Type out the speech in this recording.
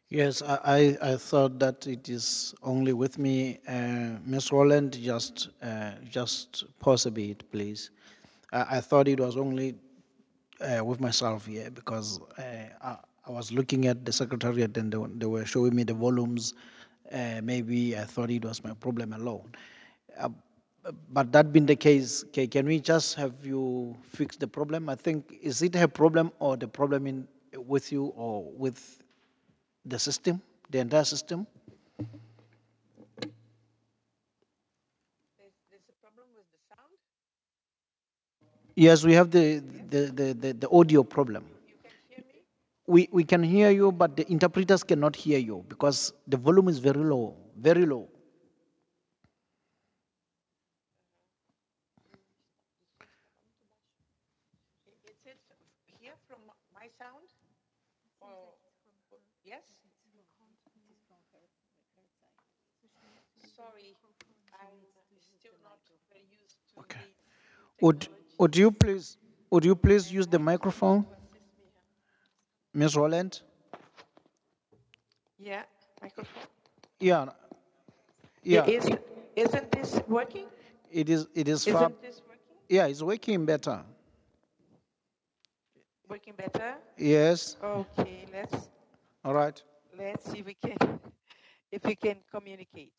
Yes, I thought that it is only with me. Miss Roland, just pause a bit, please. I thought it was only with myself here because I was looking at the secretariat and they were showing me the volumes. Maybe I thought it was my problem alone. Uh, but that being the case, can we just have you fix the problem? I think, is it her problem or the problem in with you or with the system, the entire system? There's a problem with the sound. Yes, we have the audio problem. You can hear me? We can hear you, but the interpreters cannot hear you because the volume is very low, very low. Is it here from my sound? Or yes? Sorry, I'm still not very used to Okay. these new Would would you technologies, please would you please and use the I need someone microphone, to assist me here. Miss Roland? Yeah, microphone. Yeah, yeah. Is isn't this working? It is far. Isn't this working? Yeah, it's working better. Working better? Yes. Okay, All right. let's see if we can if we can communicate.